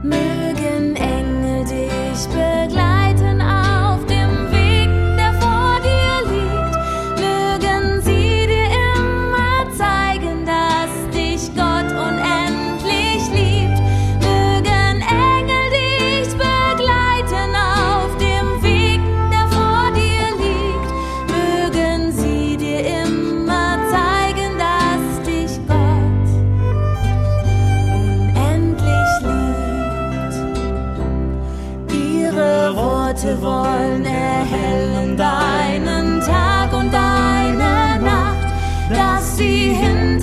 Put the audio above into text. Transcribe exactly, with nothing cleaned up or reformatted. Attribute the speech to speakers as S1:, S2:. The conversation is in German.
S1: Mögen Engel dich begleiten auf dem Weg, der vor dir liegt. Mögen sie dir immer zeigen, dass dich Gott unendlich liebt. Mögen Engel dich begleiten auf dem Weg, der vor dir liegt. Mögen sie dir immer zeigen, dass dich Gott unendlich liebt. Ihre Worte wollen erhellen deinen Tag und deine Nacht, dass sie hin